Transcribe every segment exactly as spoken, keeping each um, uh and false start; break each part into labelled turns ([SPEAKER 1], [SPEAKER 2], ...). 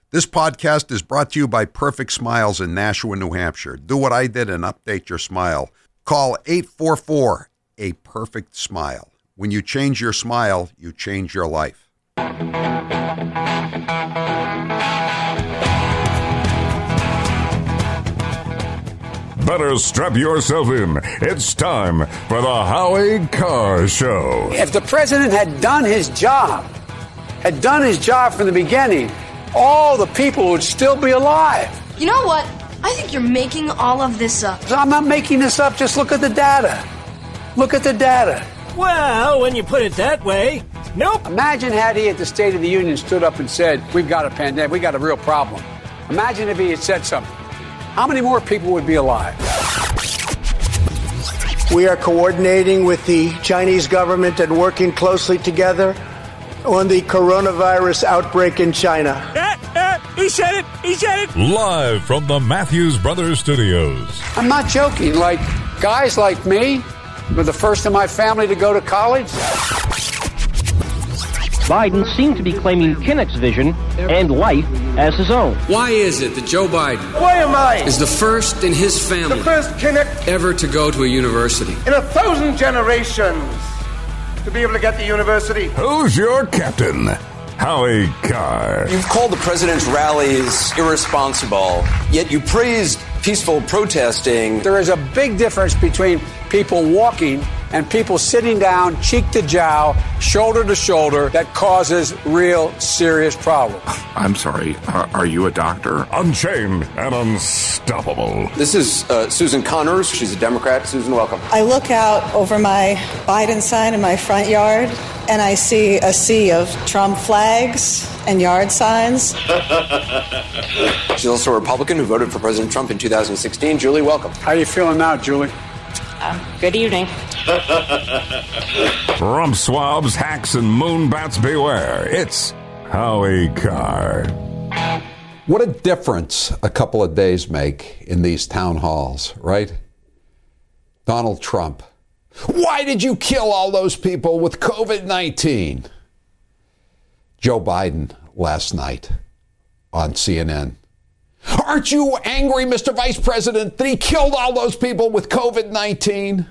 [SPEAKER 1] This podcast is brought to you by Perfect Smiles in Nashua, New Hampshire. Do what I did and update your smile. Call eight four four, A Perfect Smile. When you change your smile, you change your life.
[SPEAKER 2] Better strap yourself in. It's time for the Howie Carr Show.
[SPEAKER 3] If the president had done his job, had done his job from the beginning, all the people would still be alive.
[SPEAKER 4] You know what? I think you're making all of this up.
[SPEAKER 3] I'm not making this up. Just look at the data. Look at the data.
[SPEAKER 5] Well, when you put it that way, nope.
[SPEAKER 3] Imagine had he at the State of the Union stood up and said, we've got a pandemic, we've got a real problem. Imagine if he had said something. How many more people would be alive?
[SPEAKER 6] We are coordinating with the Chinese government and working closely together on the coronavirus outbreak in China.
[SPEAKER 5] Ah, ah, he said it! He said it!
[SPEAKER 2] Live from the Matthews Brothers Studios.
[SPEAKER 3] I'm not joking. Like, guys like me were the first in my family to go to college.
[SPEAKER 7] Biden seemed to be claiming Kinnock's vision and life as his own.
[SPEAKER 8] Why is it that Joe Biden
[SPEAKER 6] Why am I?
[SPEAKER 8] is the first in his family
[SPEAKER 6] The first Kinnock
[SPEAKER 8] ever to go to a university?
[SPEAKER 6] in a thousand generations to be able to get to university.
[SPEAKER 2] Who's your captain? Howie Carr.
[SPEAKER 9] You've called the president's rallies irresponsible, yet you praised peaceful protesting.
[SPEAKER 3] There is a big difference between people walking and people sitting down, cheek to jowl, shoulder to shoulder, that causes real serious problems.
[SPEAKER 10] I'm sorry, uh, are you a doctor?
[SPEAKER 2] Unchained and unstoppable.
[SPEAKER 9] This is uh, Susan Connors. She's a Democrat. Susan, welcome.
[SPEAKER 11] I look out over my Biden sign in my front yard, and I see a sea of Trump flags and yard signs.
[SPEAKER 9] She's also a Republican who voted for President Trump in two thousand sixteen. Julie, welcome.
[SPEAKER 3] How are you feeling now, Julie?
[SPEAKER 11] Uh, good evening.
[SPEAKER 2] Rump swabs, hacks, and moonbats beware. It's Howie Carr.
[SPEAKER 1] What a difference a couple of days make in these town halls, right? Donald Trump. Why did you kill all those people with covid nineteen? Joe Biden last night on C N N. Aren't you angry, Mister Vice President, that he killed all those people with covid nineteen?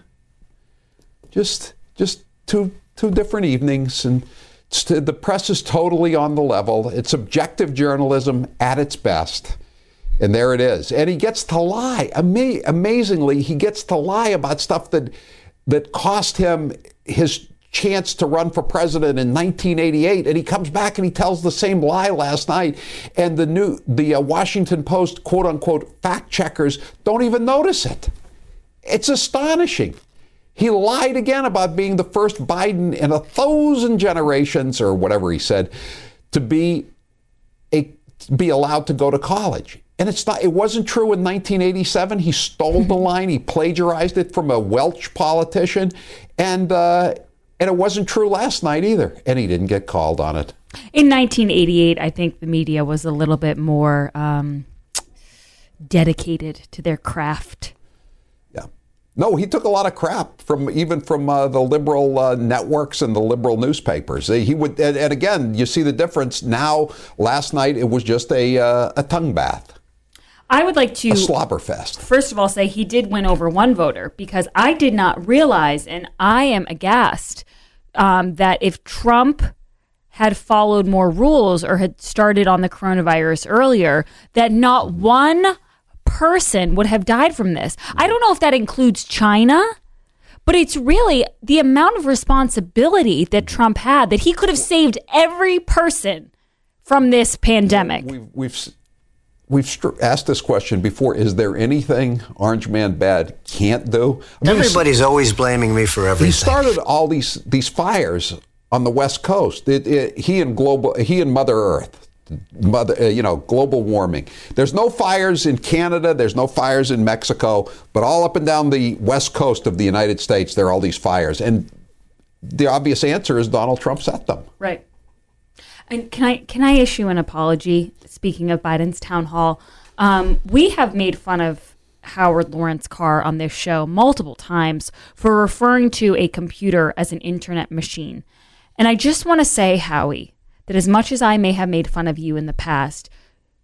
[SPEAKER 1] Just just two two different evenings, and the press is totally on the level. It's objective journalism at its best. And there it is. And he gets to lie. Ama- amazingly, he gets to lie about stuff that that cost him his chance to run for president in nineteen eighty-eight, and he comes back and he tells the same lie last night, and the new the uh, Washington Post quote unquote fact checkers don't even notice it. It's astonishing. He lied again about being the first Biden in a thousand generations, or whatever he said, to be a to be allowed to go to college. And it's not, it wasn't true in nineteen eighty-seven. He stole the line. He plagiarized it from a Welsh politician. And, uh, and it wasn't true last night either. And he didn't get called on it.
[SPEAKER 12] In nineteen eighty-eight, I think the media was a little bit more um, dedicated to their craft.
[SPEAKER 1] Yeah. No, he took a lot of crap from even from uh, the liberal uh, networks and the liberal newspapers. He would, and, and again, you see the difference now. Last night, it was just a uh, a tongue bath.
[SPEAKER 12] I would like to,
[SPEAKER 1] a slobber fest.
[SPEAKER 12] First of all, say he did win over one voter, because I did not realize, and I am aghast, um, that if Trump had followed more rules or had started on the coronavirus earlier, that not one person would have died from this. I don't know if that includes China, but it's really the amount of responsibility that Trump had, that he could have saved every person from this pandemic.
[SPEAKER 1] We've, we've We've asked this question before. Is there anything Orange Man Bad can't do?
[SPEAKER 6] I mean, everybody's always blaming me for everything.
[SPEAKER 1] He started all these these fires on the West Coast. It, it, he and global, he and Mother Earth, mother, uh, you know, global warming. There's no fires in Canada. There's no fires in Mexico, but all up and down the West Coast of the United States, there are all these fires. And the obvious answer is Donald Trump set them.
[SPEAKER 12] Right. And can I can I issue an apology? Speaking of Biden's town hall, um, we have made fun of Howard Lawrence Carr on this show multiple times for referring to a computer as an internet machine. And I just want to say, Howie, that as much as I may have made fun of you in the past,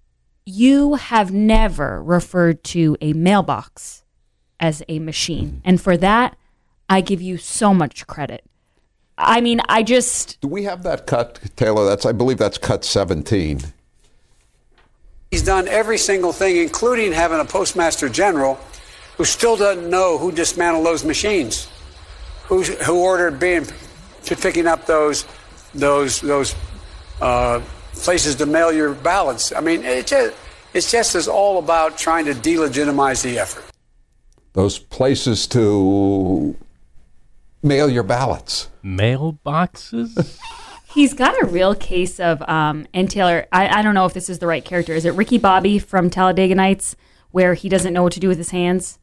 [SPEAKER 12] you have never referred to a mailbox as a machine. And for that, I give you so much credit. I mean, I just...
[SPEAKER 1] Do we have that cut, Taylor? That's I believe that's cut seventeen.
[SPEAKER 3] He's done every single thing, including having a postmaster general who still doesn't know who dismantled those machines, who who ordered being picking up those those those uh, places to mail your ballots. I mean, it just it's just is all about trying to delegitimize the effort.
[SPEAKER 1] Those places to mail your ballots.
[SPEAKER 13] Mailboxes?
[SPEAKER 12] He's got a real case of, um, and Taylor, I, I don't know if this is the right character. Is it Ricky Bobby from Talladega Nights, where he doesn't know what to do with his hands?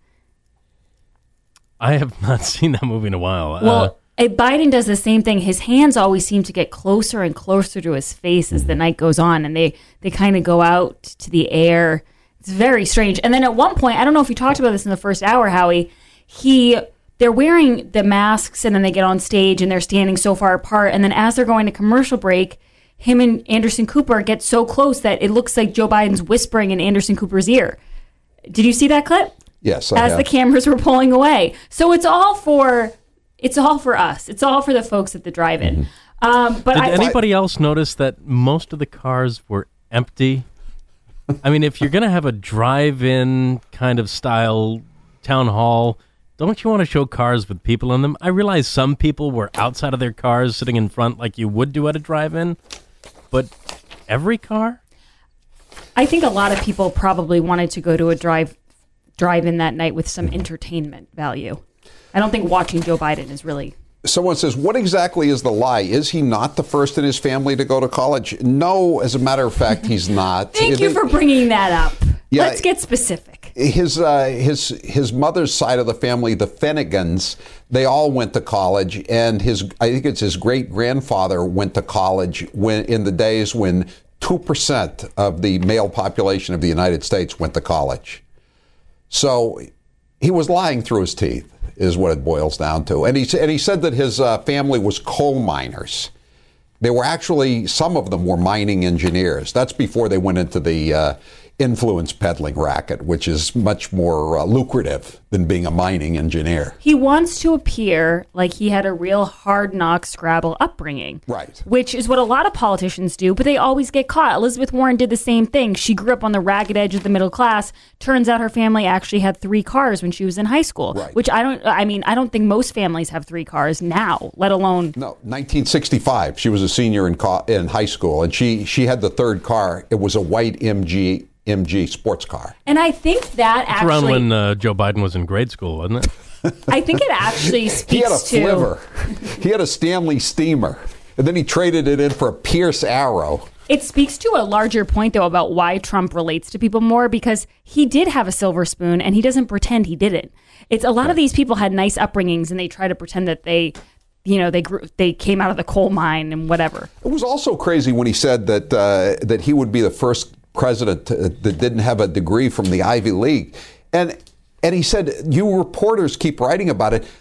[SPEAKER 13] I have not seen that movie in a while.
[SPEAKER 12] Well,
[SPEAKER 13] uh,
[SPEAKER 12] Biden does the same thing. His hands always seem to get closer and closer to his face as the night goes on, and they, they kind of go out to the air. It's very strange. And then at one point, I don't know if you talked about this in the first hour, Howie, he... They're wearing the masks and then they get on stage and they're standing so far apart. And then as they're going to commercial break, him and Anderson Cooper get so close that it looks like Joe Biden's whispering in Anderson Cooper's ear. Did you see that clip?
[SPEAKER 1] Yes, I
[SPEAKER 12] As
[SPEAKER 1] have.
[SPEAKER 12] the cameras were pulling away. So it's all for it's all for us. It's all for the folks at the drive-in. Mm-hmm. Um, but
[SPEAKER 13] Did
[SPEAKER 12] I,
[SPEAKER 13] anybody else notice that most of the cars were empty? I mean, if you're going to have a drive-in kind of style town hall, don't you want to show cars with people in them? I realize some people were outside of their cars sitting in front like you would do at a drive-in, but every car?
[SPEAKER 12] I think a lot of people probably wanted to go to a drive drive-in that night with some entertainment value. I don't think watching Joe Biden is really...
[SPEAKER 1] Someone says, what exactly is the lie? Is he not the first in his family to go to college? No, as a matter of fact, he's not.
[SPEAKER 12] Thank you for bringing that up.
[SPEAKER 1] Yeah,
[SPEAKER 12] Let's get specific.
[SPEAKER 1] His uh, his his mother's side of the family, the Finnegans, they all went to college, and his I think it's his great grandfather went to college when in the days when two percent of the male population of the United States went to college. So he was lying through his teeth, is what it boils down to. And he and he said that his uh, family was coal miners. They were actually, some of them were mining engineers. That's before they went into the uh, influence peddling racket, which is much more uh, lucrative than being a mining engineer.
[SPEAKER 12] He wants to appear like he had a real hard-knock Scrabble upbringing.
[SPEAKER 1] Right.
[SPEAKER 12] Which is what a lot of politicians do, but they always get caught. Elizabeth Warren did the same thing. She grew up on the ragged edge of the middle class. Turns out her family actually had three cars when she was in high school.
[SPEAKER 1] Right.
[SPEAKER 12] Which I don't, I mean, I don't think most families have three cars now, let alone...
[SPEAKER 1] No, nineteen sixty-five. She was a senior in co- in high school, and she, she had the third car. It was a white M G M G sports car.
[SPEAKER 12] And I think that
[SPEAKER 13] It's
[SPEAKER 12] actually...
[SPEAKER 13] around when uh, Joe Biden was in grade school, wasn't it?
[SPEAKER 12] I think it actually speaks to...
[SPEAKER 1] He had a flivver. He had a Stanley Steamer. And then he traded it in for a Pierce Arrow.
[SPEAKER 12] It speaks to a larger point, though, about why Trump relates to people more, because he did have a silver spoon, and he doesn't pretend he didn't. It's a lot of these people had nice upbringings, and they try to pretend that they... You know, they grew, they came out of the coal mine and whatever.
[SPEAKER 1] It was also crazy when he said that uh, that he would be the first president to, that didn't have a degree from the Ivy League, and and he said, "You reporters keep writing about it.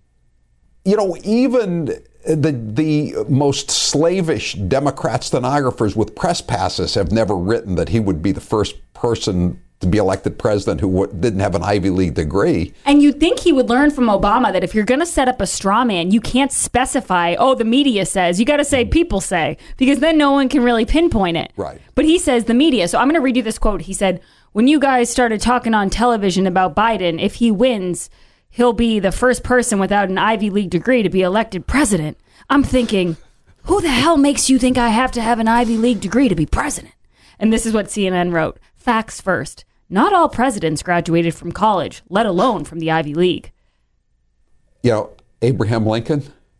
[SPEAKER 1] You know, even the the most slavish Democrat stenographers with press passes have never written that he would be the first person to be elected president who w- didn't have an Ivy League degree."
[SPEAKER 12] And you'd think he would learn from Obama that if you're going to set up a straw man, you can't specify, oh, the media says. You got to say people say, because then no one can really pinpoint it.
[SPEAKER 1] Right.
[SPEAKER 12] But he says the media. So I'm going to read you this quote. He said, when you guys started talking on television about Biden, if he wins, he'll be the first person without an Ivy League degree to be elected president. I'm thinking, who the hell makes you think I have to have an Ivy League degree to be president? And this is what C N N wrote. Facts first. Not all presidents graduated from college, let alone from the Ivy League.
[SPEAKER 1] You know, Abraham Lincoln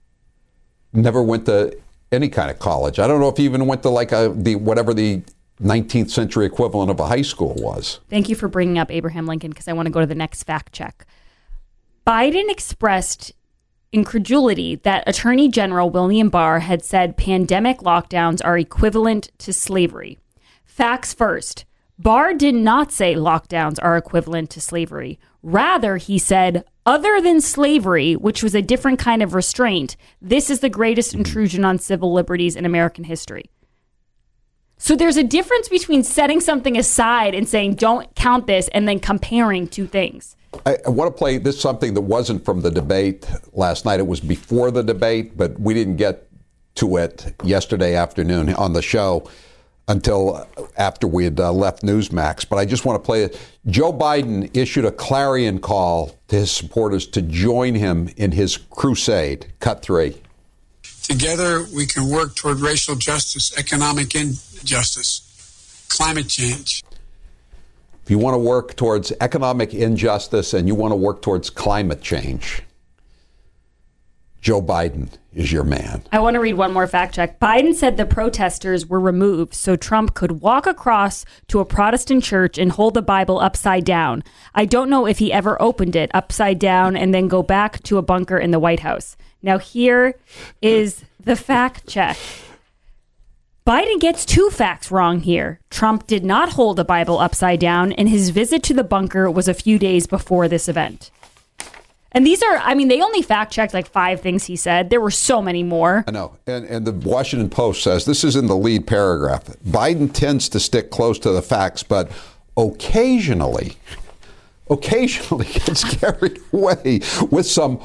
[SPEAKER 1] never went to any kind of college. I don't know if he even went to like a the whatever the nineteenth century equivalent of a high school was.
[SPEAKER 12] Thank you for bringing up Abraham Lincoln, because I want to go to the next fact check. Biden expressed incredulity that Attorney General William Barr had said pandemic lockdowns are equivalent to slavery. Facts first. Barr did not say lockdowns are equivalent to slavery. Rather, he said, other than slavery, which was a different kind of restraint, this is the greatest intrusion on civil liberties in American history. So there's a difference between setting something aside and saying, don't count this, and then comparing two things.
[SPEAKER 1] I, I want to play this something that wasn't from the debate last night. It was before the debate, but we didn't get to it yesterday afternoon on the show until after we had uh, left Newsmax. But I just want to play it. Joe Biden issued a clarion call to his supporters to join him in his crusade. Cut three.
[SPEAKER 14] Together, we can work toward racial justice, economic injustice, climate change.
[SPEAKER 1] If you want to work towards economic injustice and you want to work towards climate change, Joe Biden is your man.
[SPEAKER 12] I want to read one more fact check. Biden said the protesters were removed so Trump could walk across to a Protestant church and hold the Bible upside down. I don't know if he ever opened it upside down and then go back to a bunker in the White House. Now here is the fact check. Biden gets two facts wrong here. Trump did not hold the Bible upside down, and his visit to the bunker was a few days before this event. And these are, I mean, they only fact-checked like five things he said. There were so many more.
[SPEAKER 1] I know. And, and the Washington Post says, this is in the lead paragraph, Biden tends to stick close to the facts, but occasionally, occasionally gets carried away with some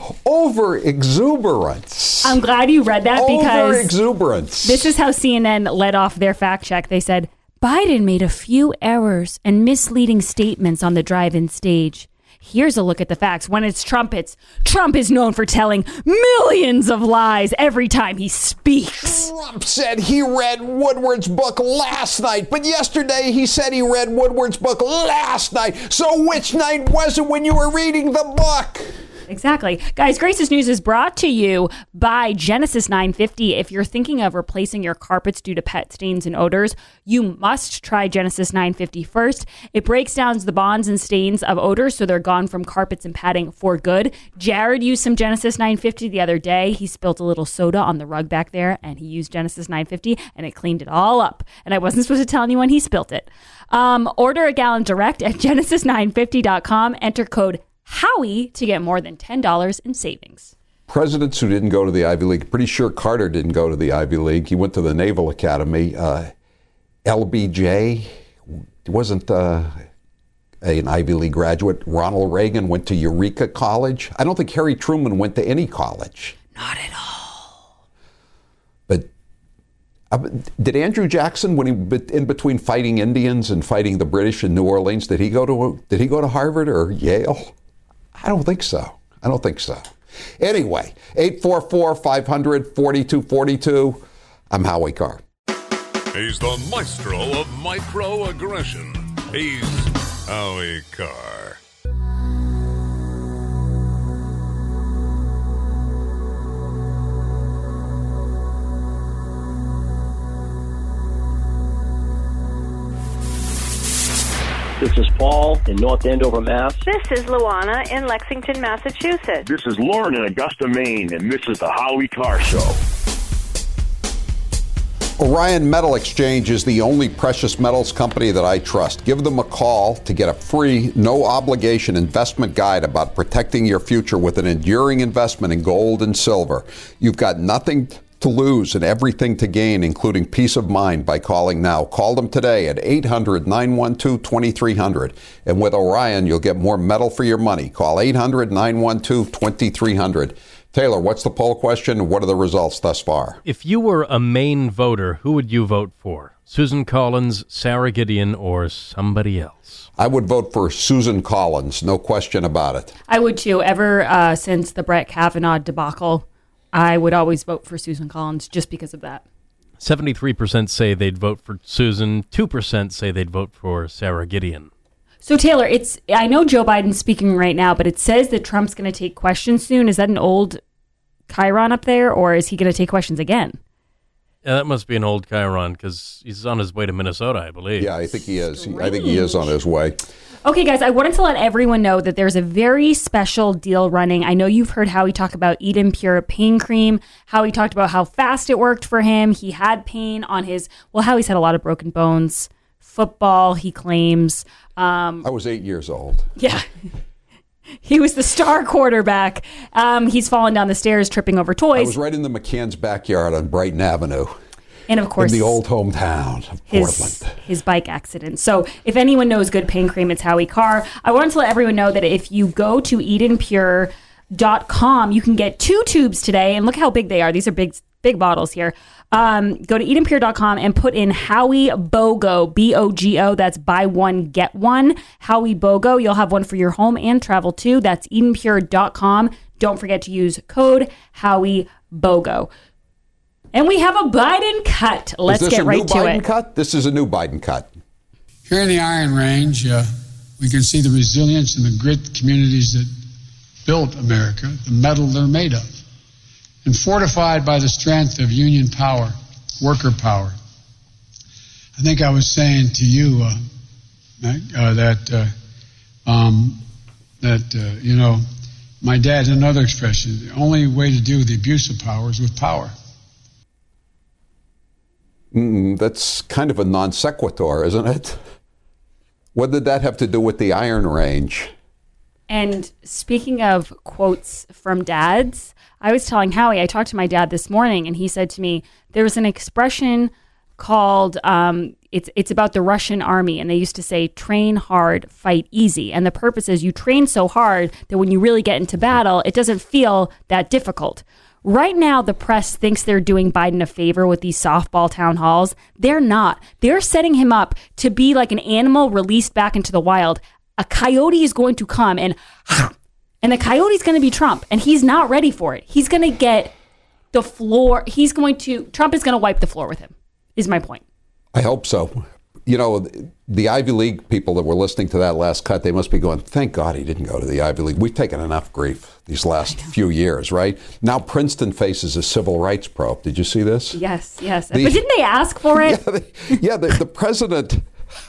[SPEAKER 1] over-exuberance.
[SPEAKER 12] I'm glad you read that because
[SPEAKER 1] over-exuberance.
[SPEAKER 12] This is how C N N led off their fact-check. They said, Biden made a few errors and misleading statements on the drive-in stage. Here's a look at the facts. When it's Trump, it's Trump is known for telling millions of lies every time he speaks.
[SPEAKER 1] Trump said he read Woodward's book last night, but yesterday he said he read Woodward's book last night. So which night was it when you were reading the book?
[SPEAKER 12] Exactly. Guys, Grace's News is brought to you by Genesis nine fifty. If you're thinking of replacing your carpets due to pet stains and odors, you must try Genesis nine fifty first. It breaks down the bonds and stains of odors so they're gone from carpets and padding for good. Jared used some Genesis nine fifty the other day. He spilled a little soda on the rug back there, and he used Genesis nine fifty, and it cleaned it all up. And I wasn't supposed to tell anyone he spilled it. Um, order a gallon direct at genesis nine fifty dot com. Enter code Howie to get more than ten dollars in savings.
[SPEAKER 1] Presidents who didn't go to the Ivy League, pretty sure Carter didn't go to the Ivy League. He went to the Naval Academy. Uh, L B J wasn't uh, an Ivy League graduate. Ronald Reagan went to Eureka College. I don't think Harry Truman went to any college.
[SPEAKER 12] Not at all.
[SPEAKER 1] But uh, did Andrew Jackson, when he in between fighting Indians and fighting the British in New Orleans, did he go to did he go to Harvard or Yale? I don't think so. I don't think so. Anyway, eight four four, five hundred, forty-two forty-two. I'm Howie Carr.
[SPEAKER 2] He's the maestro of microaggression. He's Howie Carr.
[SPEAKER 7] This is Paul in North Andover, Mass.
[SPEAKER 15] This is Luana in Lexington, Massachusetts.
[SPEAKER 16] This is Lauren in Augusta, Maine, and this is the Howie Carr Show.
[SPEAKER 1] Orion Metal Exchange is the only precious metals company that I trust. Give them a call to get a free, no-obligation investment guide about protecting your future with an enduring investment in gold and silver. You've got nothing to lose and everything to gain, including peace of mind, by calling now. Call them today at eight hundred, nine one two, two three zero zero. And with Orion, you'll get more metal for your money. Call eight hundred, nine one two, two three zero zero. Taylor, what's the poll question and what are the results thus far?
[SPEAKER 13] If you were a Maine voter, who would you vote for? Susan Collins, Sarah Gideon, or somebody else?
[SPEAKER 1] I would vote for Susan Collins, no question about it.
[SPEAKER 12] I would too. Ever uh, since the Brett Kavanaugh debacle, I would always vote for Susan Collins just because of that.
[SPEAKER 13] seventy-three percent say they'd vote for Susan. two percent say they'd vote for Sarah Gideon.
[SPEAKER 12] So, Taylor, it's I know Joe Biden's speaking right now, but it says that Trump's going to take questions soon. Is that an old Chiron up there, or is he going to take questions again?
[SPEAKER 13] Yeah, that must be an old Chiron because he's on his way to Minnesota, I believe.
[SPEAKER 1] Yeah, I think he is. Strange. I think he is on his way.
[SPEAKER 12] Okay, guys, I wanted to let everyone know that there's a very special deal running. I know you've heard Howie talk about Eden Pure pain cream, how he talked about how fast it worked for him. He had pain on his, well, Howie's had a lot of broken bones. Football, he claims. Um,
[SPEAKER 1] I was eight years old.
[SPEAKER 12] Yeah. He was the star quarterback. Um, he's fallen down the stairs, tripping over toys.
[SPEAKER 1] I was right in the McCann's backyard on Brighton Avenue.
[SPEAKER 12] And of course,
[SPEAKER 1] in the old hometown of
[SPEAKER 12] his,
[SPEAKER 1] Portland.
[SPEAKER 12] His bike accident. So if anyone knows good pain cream, it's Howie Carr. I wanted to let everyone know that if you go to Eden Pure dot com, you can get two tubes today. And look how big they are. These are big, big bottles here. Um, go to Eden Pure dot com and put in Howie BOGO, B O G O. That's buy one, get one. Howie BOGO. You'll have one for your home and travel too. That's Eden Pure dot com. Don't forget to use code Howie BOGO. And we have a Biden cut. Let's get right to it.
[SPEAKER 1] Is this a new Biden cut? This is a new Biden cut.
[SPEAKER 14] Here in the Iron Range, uh, we can see the resilience and the grit communities that built America, the metal they're made of, and fortified by the strength of union power, worker power. I think I was saying to you uh, uh, that, uh, um, that uh, you know, my dad had another expression, the only way to do the abuse of power is with power.
[SPEAKER 1] Mm, that's kind of a non sequitur, isn't it? What did that have to do with the Iron Range?
[SPEAKER 12] And speaking of quotes from dads, I was telling Howie, I talked to my dad this morning, and he said to me, there was an expression called, um, it's it's about the Russian army, and they used to say, train hard, fight easy. And the purpose is you train so hard that when you really get into battle, it doesn't feel that difficult. Right now, the press thinks they're doing Biden a favor with these softball town halls. They're not. They're setting him up to be like an animal released back into the wild. A coyote is going to come and and the coyote's going to be Trump, and he's not ready for it. He's going to get the floor. He's going to, Trump is going to wipe the floor with him, is my point.
[SPEAKER 1] I hope so. You know, the Ivy League people that were listening to that last cut, they must be going, thank God he didn't go to the Ivy League. We've taken enough grief these last few years, right? Now Princeton faces a civil rights probe. Did you see this?
[SPEAKER 12] Yes, yes.
[SPEAKER 1] The,
[SPEAKER 12] but didn't they ask for it?
[SPEAKER 1] Yeah, the, yeah, the, the president...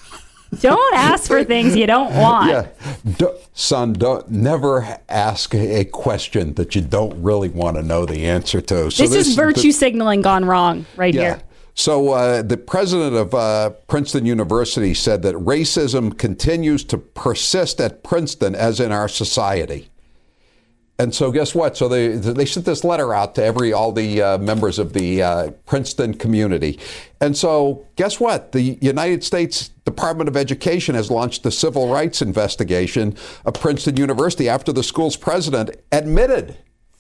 [SPEAKER 12] Don't ask for things you don't want.
[SPEAKER 1] Yeah, do, son, don't never ask a question that you don't really want to know the answer to. So
[SPEAKER 12] this, this is virtue the, signaling gone wrong right
[SPEAKER 1] yeah.
[SPEAKER 12] here.
[SPEAKER 1] So uh, the president of uh, Princeton University said that racism continues to persist at Princeton as in our society. And so guess what? So they they sent this letter out to every all the uh, members of the uh, Princeton community. And so guess what? The United States Department of Education has launched a civil rights investigation of Princeton University after the school's president admitted,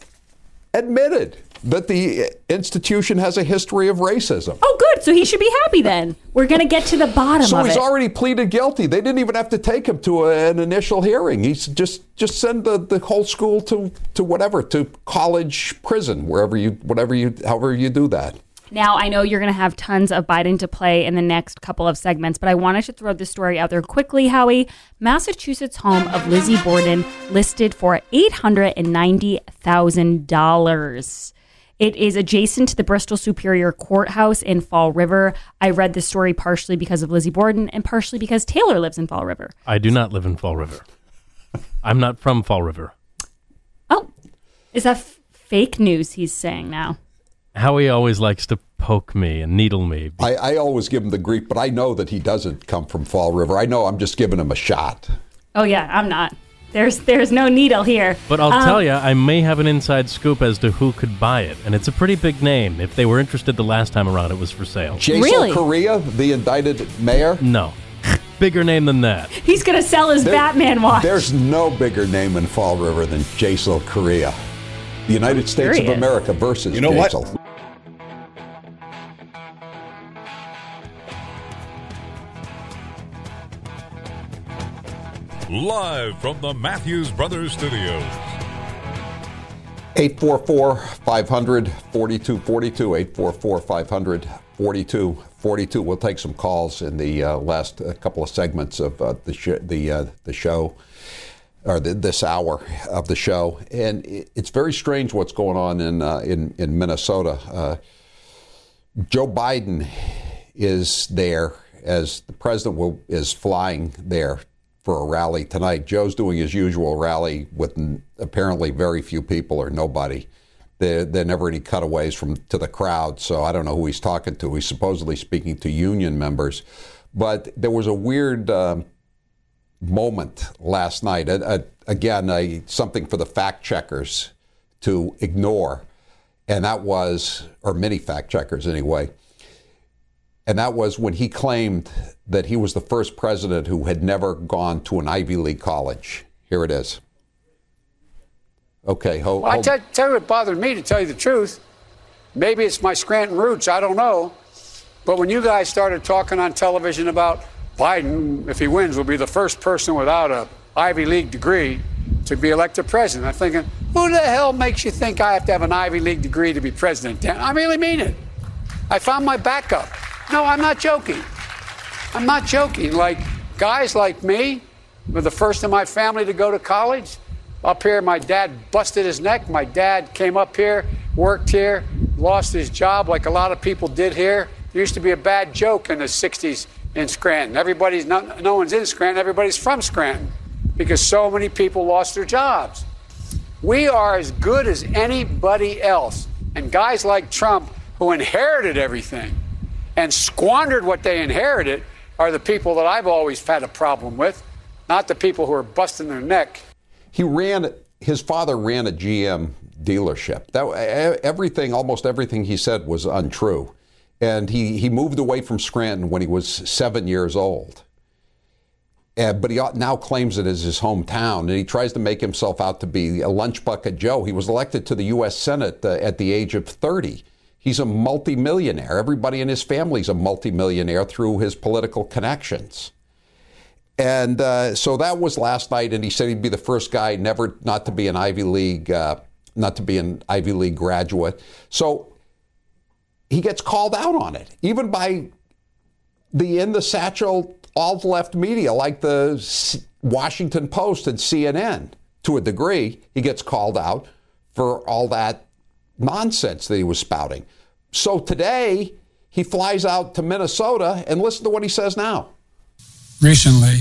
[SPEAKER 1] admitted that the institution has a history of racism.
[SPEAKER 12] Oh, good. So he should be happy then. We're going to get to the bottom
[SPEAKER 1] so
[SPEAKER 12] of it.
[SPEAKER 1] So he's already pleaded guilty. They didn't even have to take him to a, an initial hearing. He's just just send the, the whole school to, to whatever, to college prison, wherever you, whatever you, however you do that.
[SPEAKER 12] Now, I know you're going to have tons of Biden to play in the next couple of segments, but I wanted to throw this story out there quickly, Howie. Massachusetts home of Lizzie Borden listed for eight hundred ninety thousand dollars. It is adjacent to the Bristol Superior Courthouse in Fall River. I read this story partially because of Lizzie Borden and partially because Taylor lives in Fall River.
[SPEAKER 13] I do not live in Fall River. I'm not from Fall River.
[SPEAKER 12] Oh, is that f- fake news he's saying now?
[SPEAKER 13] Howie always likes to poke me and needle me.
[SPEAKER 1] I, I always give him the grief, but I know that he doesn't come from Fall River. I know I'm just giving him a shot.
[SPEAKER 12] Oh, yeah, I'm not. There's there's no needle here.
[SPEAKER 13] But I'll
[SPEAKER 12] um,
[SPEAKER 13] tell you, I may have an inside scoop as to who could buy it. And it's a pretty big name. If they were interested the last time around, it was for sale.
[SPEAKER 1] Jason
[SPEAKER 12] really?
[SPEAKER 1] Correa, the indicted mayor?
[SPEAKER 13] No. Bigger name than that.
[SPEAKER 12] He's going to sell his
[SPEAKER 1] there,
[SPEAKER 12] Batman watch.
[SPEAKER 1] There's no bigger name in Fall River than Jason Correa. The United States of America versus
[SPEAKER 17] you know
[SPEAKER 1] Jason.
[SPEAKER 17] What?
[SPEAKER 2] Live from the Matthews Brothers Studios.
[SPEAKER 1] eight four four, five hundred, forty-two forty-two, eight four four, five hundred, forty-two forty-two. We'll take some calls in the uh, last uh, couple of segments of uh, the, sh- the, uh, the show, or the, this hour of the show. And it, it's very strange what's going on in, uh, in, in Minnesota. Uh, Joe Biden is there as the president will, is flying there for a rally tonight. Joe's doing his usual rally with apparently very few people or nobody. There, there are never any cutaways from to the crowd, so I don't know who he's talking to. He's supposedly speaking to union members. But there was a weird um, moment last night. A, a, again, a, something for the fact checkers to ignore, and that was, or many fact checkers anyway. And that was when he claimed that he was the first president who had never gone to an Ivy League college. Here it is. Okay, ho-
[SPEAKER 3] well, I tell, tell you what bothered me, to tell you the truth. Maybe it's my Scranton roots, I don't know. But when you guys started talking on television about Biden, if he wins, will be the first person without a Ivy League degree to be elected president, I'm thinking, who the hell makes you think I have to have an Ivy League degree to be president? I really mean it. I found my backup. No, I'm not joking. I'm not joking. Like, guys like me were the first in my family to go to college. Up here, my dad busted his neck. My dad came up here, worked here, lost his job like a lot of people did here. There used to be a bad joke in the sixties in Scranton. Everybody's, no, no one's in Scranton, everybody's from Scranton because so many people lost their jobs. We are as good as anybody else. And guys like Trump, who inherited everything and squandered what they inherited, are the people that I've always had a problem with, not the people who are busting their neck.
[SPEAKER 1] He ran, his father ran a G M dealership. That, everything, almost everything he said was untrue. And he, he moved away from Scranton when he was seven years old. Uh, but he now claims it as his hometown, and he tries to make himself out to be a lunch bucket Joe. He was elected to the U S Senate uh, at the age of thirty. He's a multimillionaire. Everybody in his family is a multimillionaire through his political connections. And uh, so that was last night, and he said he'd be the first guy never not to be an Ivy League, uh, not to be an Ivy League graduate. So he gets called out on it, even by the in the satchel alt-left media like the Washington Post and C N N. To a degree, he gets called out for all that nonsense that he was spouting. So today, he flies out to Minnesota, and listen to what he says now.
[SPEAKER 14] Recently,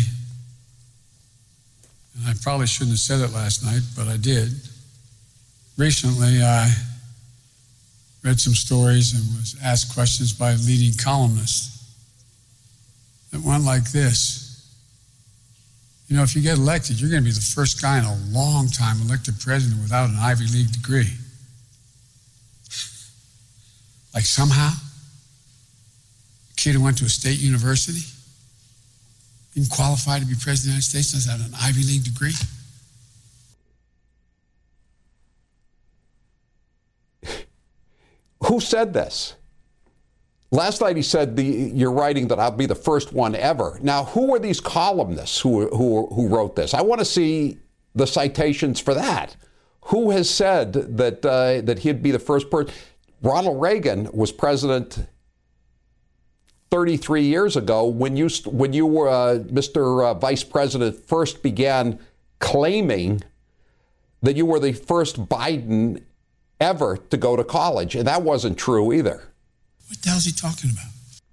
[SPEAKER 14] and I probably shouldn't have said it last night, but I did. Recently, I read some stories and was asked questions by leading columnists that went like this. You know, if you get elected, you're going to be the first guy in a long time elected president without an Ivy League degree. Like somehow, a kid who went to a state university didn't qualify to be president of the United States without an Ivy League degree.
[SPEAKER 1] Who said this? Last night he said, the, you're writing that I'll be the first one ever. Now, who are these columnists who, who, who wrote this? I want to see the citations for that. Who has said that, uh, that he'd be the first person? Ronald Reagan was president thirty-three years ago when you, when you were, uh, Mister Uh, Vice President, first began claiming that you were the first Biden ever to go to college, and that wasn't true either.
[SPEAKER 14] What the hell is he talking about?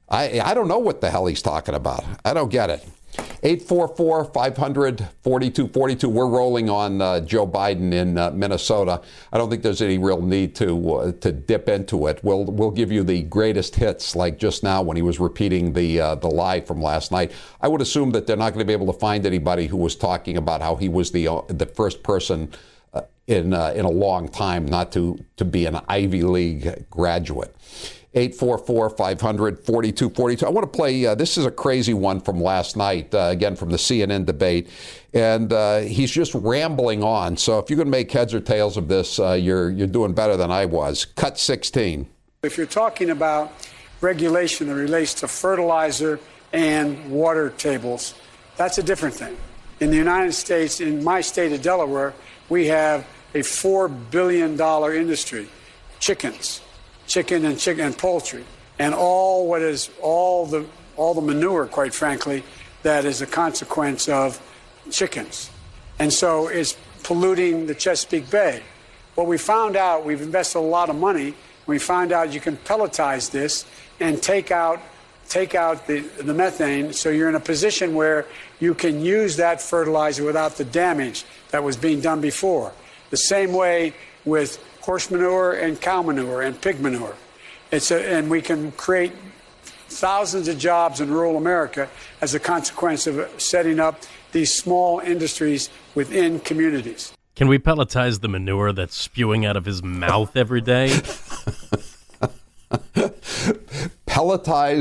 [SPEAKER 1] I I don't know what the hell he's talking about. I don't get it. eight four four, five hundred, forty-two forty-two. We're rolling on uh, Joe Biden in uh, Minnesota. I don't think there's any real need to uh, to dip into it. We'll we'll give you the greatest hits, like just now when he was repeating the uh, the lie from last night. I would assume that they're not going to be able to find anybody who was talking about how he was the uh, the first person uh, in uh, in a long time not to to be an Ivy League graduate. eight four four, five hundred, forty-two forty-two. I want to play, uh, this is a crazy one from last night, uh, again from the C N N debate, and uh, he's just rambling on. So if you can make heads or tails of this, uh, you're you're doing better than I was. Cut sixteen.
[SPEAKER 3] If you're talking about regulation that relates to fertilizer and water tables, that's a different thing. In the United States, in my state of Delaware, we have a four billion dollars industry, chickens. chicken and chicken and poultry, and all what is all the all the manure, quite frankly, that is a consequence of chickens. And so it's polluting the Chesapeake Bay. What we found out, we've invested a lot of money, we found out you can pelletize this and take out take out the, the methane, so you're in a position where you can use that fertilizer without the damage that was being done before. The same way with horse manure and cow manure and pig manure. It's a, and we can create thousands of jobs in rural America as a consequence of setting up these small industries within communities.
[SPEAKER 13] Can we pelletize the manure that's spewing out of his mouth every day?
[SPEAKER 1] Pelletize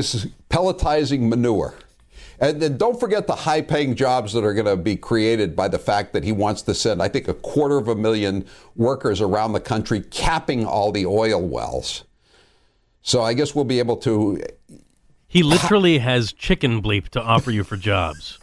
[SPEAKER 1] pelletizing manure. And then don't forget the high-paying jobs that are going to be created by the fact that he wants to send, I think, a quarter of a million workers around the country, capping all the oil wells. So I guess we'll be able to...
[SPEAKER 13] He literally has chicken bleep to offer you for jobs.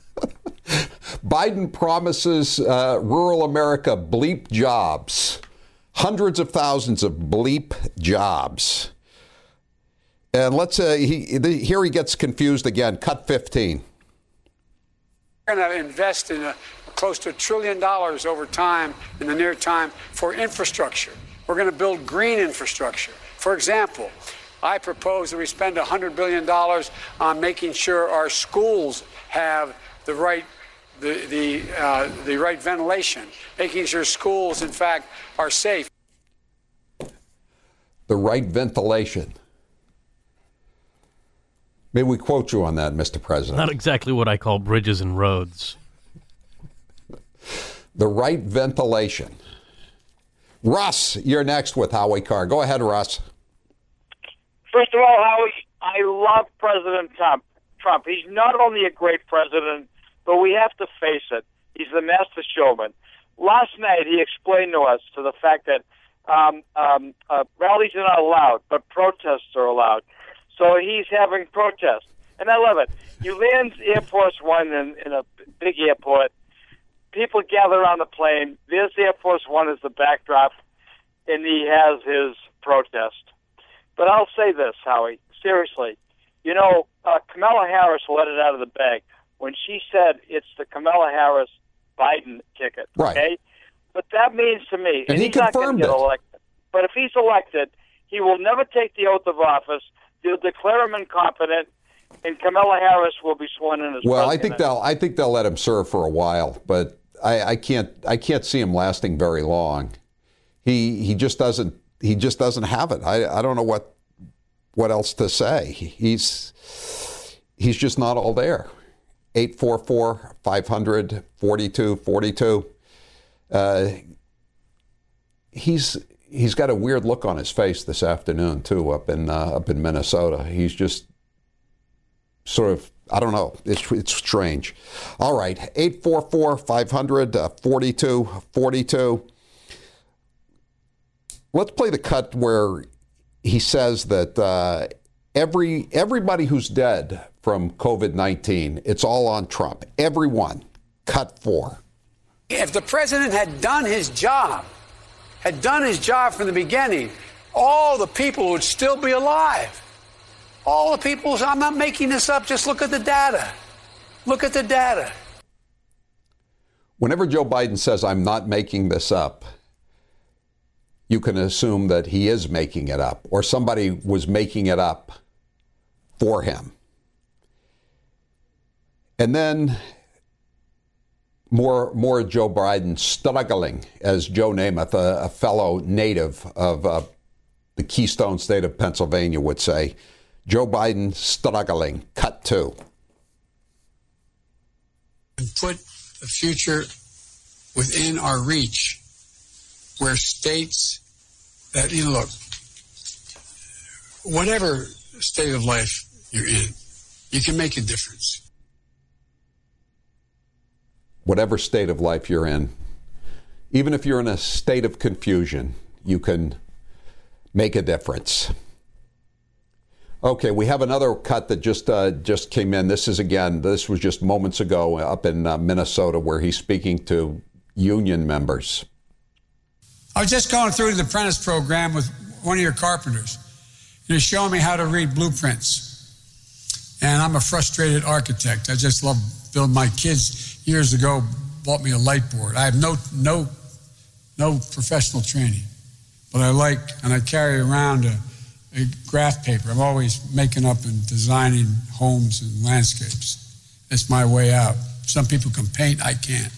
[SPEAKER 1] Biden promises uh, rural America bleep jobs. Hundreds of thousands of bleep jobs. And let's uh, he the, here he gets confused again. Cut fifteen.
[SPEAKER 3] We're going to invest in a, close to a trillion dollars over time in the near time for infrastructure. We're going to build green infrastructure. For example, I propose that we spend one hundred billion dollars on making sure our schools have the right the the uh, the right ventilation, making sure schools, in fact, are safe.
[SPEAKER 1] The right ventilation. May we quote you on that, Mister President?
[SPEAKER 13] Not exactly what I call bridges and roads.
[SPEAKER 1] The right ventilation. Russ, you're next with Howie Carr. Go ahead, Russ.
[SPEAKER 17] First of all, Howie, I love President Trump. Trump. He's not only a great president, but we have to face it. He's the master showman. Last night, he explained to us to the fact that um, um, uh, rallies are not allowed, but protests are allowed. So he's having protests. And I love it. You land Air Force One in, in a big airport. People gather around the plane. There's Air Force One as the backdrop, and he has his protest. But I'll say this, Howie, seriously. You know, uh, Kamala Harris let it out of the bag when she said it's the Kamala Harris-Biden ticket,
[SPEAKER 1] right.
[SPEAKER 17] Okay? But that means to me,
[SPEAKER 1] and,
[SPEAKER 17] and
[SPEAKER 1] he
[SPEAKER 17] he's not going to get
[SPEAKER 1] it.
[SPEAKER 17] elected, but if he's elected, he will never take the oath of office. They'll declare him incompetent, and Kamala Harris will be sworn in as
[SPEAKER 1] well,
[SPEAKER 17] president.
[SPEAKER 1] I think they'll I think they'll let him serve for a while, but I, I can't I can't see him lasting very long. He he just doesn't he just doesn't have it. I, I don't know what what else to say. He's he's just not all there. eight four four, five hundred, forty-two forty-two. Uh, he's he's got a weird look on his face this afternoon too, up in uh, up in Minnesota. He's just sort of, I don't know. It's it's strange. All right, eight four four, five hundred, forty-two forty-two. Let's play the cut where he says that uh, every everybody who's dead from COVID nineteen, it's all on Trump. Everyone. Cut four.
[SPEAKER 3] If the president had done his job, had done his job from the beginning, all the people would still be alive. All the people, I'm not making this up, just look at the data. Look at the data.
[SPEAKER 1] Whenever Joe Biden says, I'm not making this up, you can assume that he is making it up, or somebody was making it up for him. And then more more Joe Biden struggling, as Joe Namath, a, a fellow native of uh, the Keystone State of Pennsylvania, would say. Joe Biden struggling. Cut two.
[SPEAKER 14] And put the future within our reach, where states that, you know, look, whatever state of life you're in, you can make a difference.
[SPEAKER 1] Whatever state of life you're in, even if you're in a state of confusion, you can make a difference. Okay, we have another cut that just uh, just came in. This is, again, this was just moments ago up in uh, Minnesota, where he's speaking to union members.
[SPEAKER 14] I was just going through the apprentice program with one of your carpenters. He was showing me how to read blueprints. And I'm a frustrated architect. I just love building. My kids years ago bought me a light board. I have no no no professional training, but I like, and I carry around a, a graph paper. I'm always making up and designing homes and landscapes. It's my way out. Some people can paint, I can't.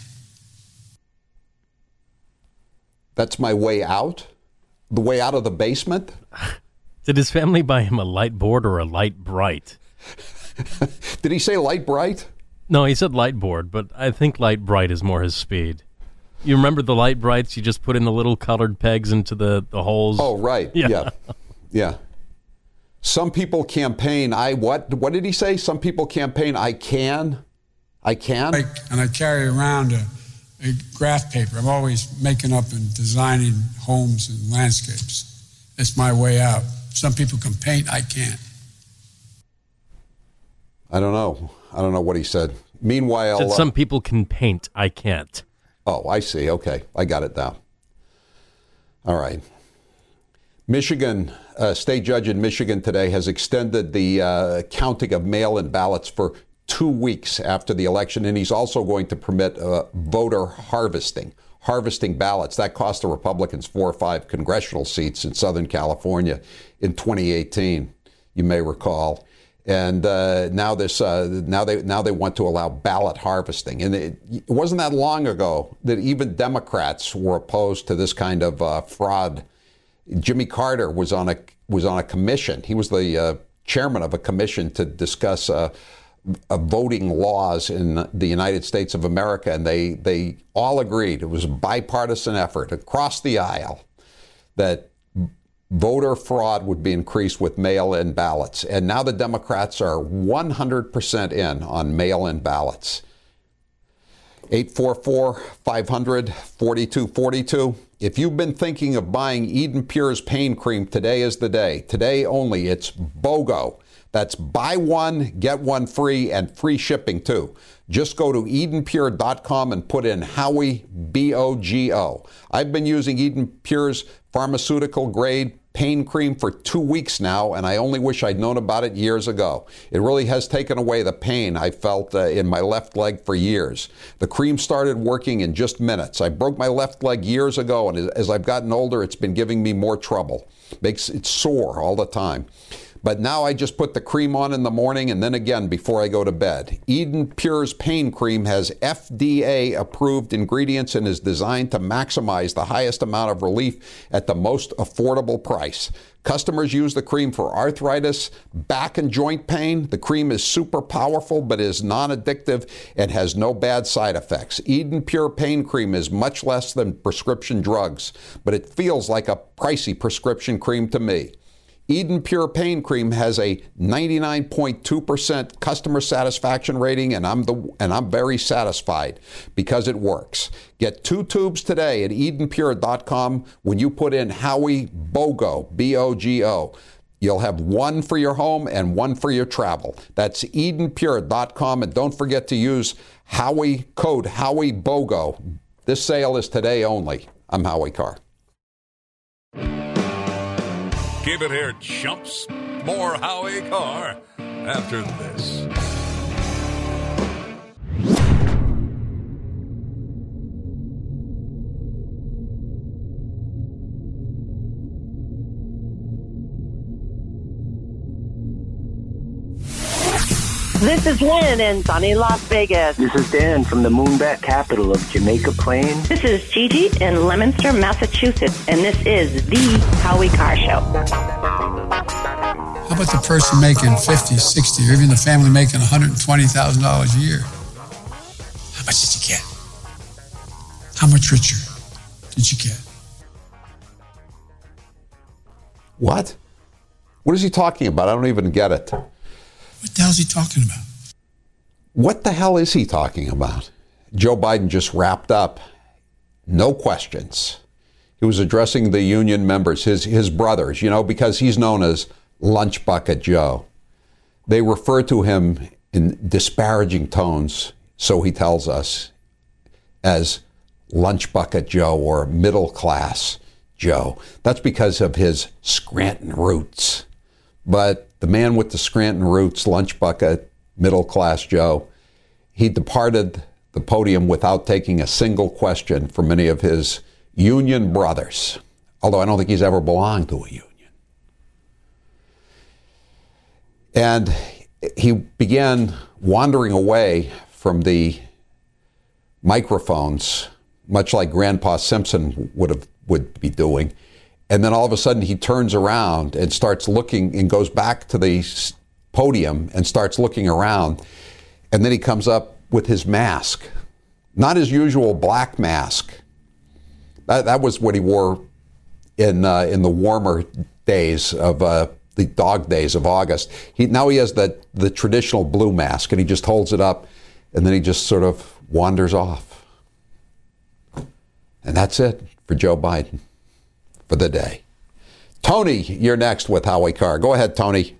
[SPEAKER 1] That's my way out? The way out of the basement?
[SPEAKER 13] Did his family buy him a light board or a light bright?
[SPEAKER 1] Did he say light bright?
[SPEAKER 13] No, he said light board, but I think light bright is more his speed. You remember the light brights? You just put in the little colored pegs into the, the holes.
[SPEAKER 1] Oh, right.
[SPEAKER 13] Yeah.
[SPEAKER 1] Yeah. yeah. Some people campaign, I what? What did he say? Some people campaign, I can. I can?
[SPEAKER 14] I, and I carry around a, a graph paper. I'm always making up and designing homes and landscapes. It's my way out. Some people can paint, I can't.
[SPEAKER 1] I don't know. I don't know what he said. Meanwhile...
[SPEAKER 13] Said some uh, people can paint, I can't.
[SPEAKER 1] Oh, I see. Okay. I got it down. All right. Michigan, a state judge in Michigan today has extended the uh, counting of mail-in ballots for two weeks after the election, and he's also going to permit uh, voter harvesting, harvesting ballots. That cost the Republicans four or five congressional seats in Southern California in twenty eighteen, you may recall. And uh, now this, uh, now they now they want to allow ballot harvesting, and it, it wasn't that long ago that even Democrats were opposed to this kind of uh, fraud. Jimmy Carter was on a was on a commission. He was the uh, chairman of a commission to discuss uh, uh, voting laws in the United States of America, and they they all agreed, it was a bipartisan effort across the aisle, that voter fraud would be increased with mail-in ballots. And now the Democrats are one hundred percent in on mail-in ballots. eight four four, five hundred, forty-two forty-two. If you've been thinking of buying Eden Pure's pain cream, today is the day. Today only. It's BOGO. That's buy one, get one free, and free shipping too. Just go to Eden Pure dot com and put in Howie, B O G O. I've been using Eden Pure's pharmaceutical grade pain cream for two weeks now, and I only wish I'd known about it years ago. It really has taken away the pain I felt uh, in my left leg for years. The cream started working in just minutes. I broke my left leg years ago, and as I've gotten older, it's been giving me more trouble. Makes it sore all the time. But now I just put the cream on in the morning and then again before I go to bed. Eden Pure's pain cream has F D A-approved ingredients and is designed to maximize the highest amount of relief at the most affordable price. Customers use the cream for arthritis, back and joint pain. The cream is super powerful but is non-addictive and has no bad side effects. Eden Pure Pain Cream is much less than prescription drugs, but it feels like a pricey prescription cream to me. Eden Pure Pain Cream has a ninety-nine point two percent customer satisfaction rating, and I'm the and I'm very satisfied because it works. Get two tubes today at Eden Pure dot com when you put in Howie BOGO, B O G O. You'll have one for your home and one for your travel. That's Eden Pure dot com, and don't forget to use Howie code Howie BOGO. This sale is today only. I'm Howie Carr.
[SPEAKER 2] Keep it here, chumps. More Howie Carr after this.
[SPEAKER 18] This is Lynn in sunny Las Vegas.
[SPEAKER 19] This is Dan from the moonbat capital of Jamaica Plain.
[SPEAKER 15] This is Gigi in Leominster, Massachusetts, and this is the Howie Carr Show.
[SPEAKER 14] How about the person making fifty, sixty, or even the family making one hundred twenty thousand dollars a year? How much did you get? How much richer did you get?
[SPEAKER 1] What? What is he talking about? I don't even get it.
[SPEAKER 14] What the hell is he talking about?
[SPEAKER 1] What the hell is he talking about? Joe Biden just wrapped up. No questions. He was addressing the union members, his his brothers, you know, because he's known as Lunch Bucket Joe. They refer to him in disparaging tones, so he tells us, as Lunch Bucket Joe or middle class Joe. That's because of his Scranton roots. But the man with the Scranton roots, Lunch Bucket, middle class Joe, he departed the podium without taking a single question from any of his union brothers, although I don't think he's ever belonged to a union. And he began wandering away from the microphones, much like Grandpa Simpson would have would be doing. And then all of a sudden he turns around and starts looking and goes back to the podium and starts looking around. And then he comes up with his mask, not his usual black mask. That, that was what he wore in uh, in the warmer days of uh, the the dog days of August. He now he has the the traditional blue mask, and he just holds it up, and then he just sort of wanders off. And that's it for Joe Biden for the day. Tony, you're next with Howie Carr. Go ahead, Tony.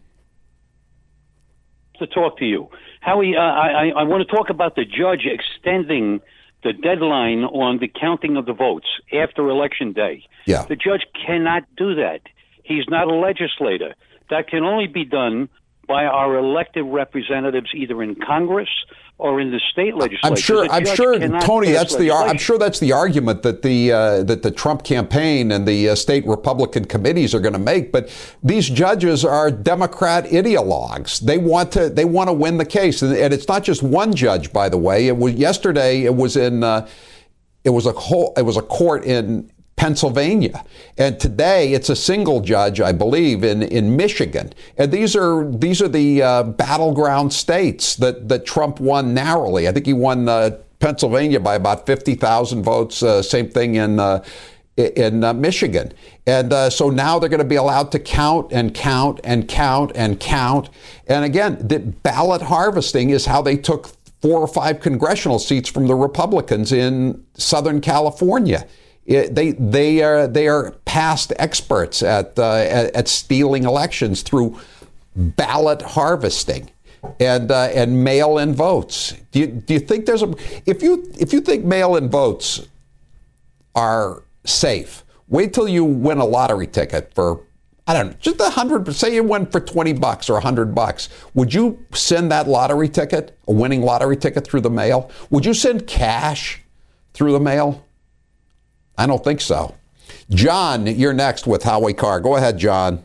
[SPEAKER 20] To talk to you, Howie. Uh, I I want to talk about the judge extending the deadline on the counting of the votes after Election Day.
[SPEAKER 1] Yeah.
[SPEAKER 20] The judge cannot do that. He's not a legislator. That can only be done by our elected representatives, either in Congress or in the state legislature.
[SPEAKER 1] I'm sure.
[SPEAKER 20] The
[SPEAKER 1] I'm
[SPEAKER 20] judge
[SPEAKER 1] sure,
[SPEAKER 20] cannot
[SPEAKER 1] Tony.
[SPEAKER 20] pass
[SPEAKER 1] That's the. ar- I'm
[SPEAKER 20] legislation.
[SPEAKER 1] sure that's the argument that the uh, that the Trump campaign and the uh, state Republican committees are going to make. But these judges are Democrat ideologues. They want to. They want to win the case, and, and it's not just one judge. By the way, it was yesterday. It was in. Uh, it was a whole. It was a court in Pennsylvania, and today it's a single judge, I believe, in, in Michigan. And these are these are the uh, battleground states that, that Trump won narrowly. I think he won uh, Pennsylvania by about fifty thousand votes. Uh, same thing in uh, in uh, Michigan. And uh, so now they're going to be allowed to count and count and count and count. And again, the ballot harvesting is how they took four or five congressional seats from the Republicans in Southern California. It, they they are they are past experts at, uh, at at stealing elections through ballot harvesting and uh, and mail-in votes. Do you do you think there's a if you if you think mail-in votes are safe, wait till you win a lottery ticket for I don't know just a hundred. Say you win for twenty bucks or a hundred bucks. Would you send that lottery ticket, a winning lottery ticket, through the mail? Would you send cash through the mail? I don't think so. John, you're next with Howie Carr. Go ahead, John.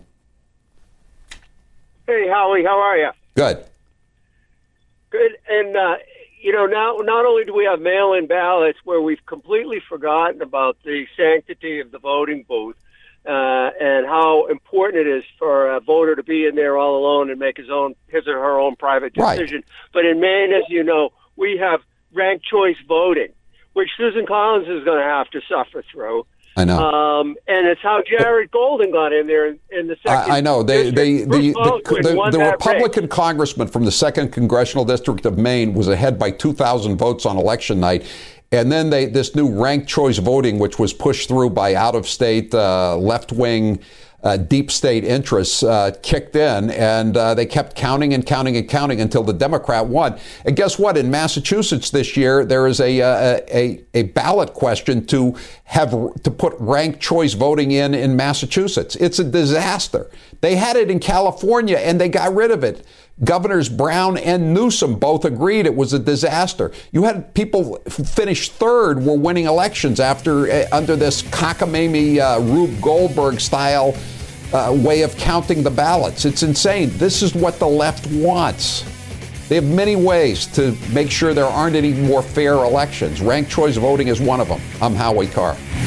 [SPEAKER 21] Hey, Howie, how are you?
[SPEAKER 1] Good.
[SPEAKER 21] Good. And, uh, you know, now not only do we have mail-in ballots where we've completely forgotten about the sanctity of the voting booth uh, and how important it is for a voter to be in there all alone and make his own, his or her own private decision. Right. But in Maine, as you know, we have ranked choice voting, which Susan Collins is going to have to suffer through.
[SPEAKER 1] I know.
[SPEAKER 21] Um, and it's how Jared Golden got in there in, in the second.
[SPEAKER 1] I, I know. They, they, the, the, the, the, the Republican
[SPEAKER 21] race.
[SPEAKER 1] congressman from the second Congressional District of Maine was ahead by two thousand votes on election night. And then they this new ranked choice voting, which was pushed through by out-of-state, uh, left-wing, Uh, deep state interests uh, kicked in, and uh, they kept counting and counting and counting until the Democrat won. And guess what? In Massachusetts this year, there is a a, a, a ballot question to have to put ranked choice voting in in Massachusetts. It's a disaster. They had it in California, and they got rid of it. Governors Brown and Newsom both agreed it was a disaster. You had people finish third were winning elections after uh, under this cockamamie uh, Rube Goldberg style uh, way of counting the ballots. It's insane. This is what the left wants. They have many ways to make sure there aren't any more fair elections. Ranked choice voting is one of them. I'm Howie Carr.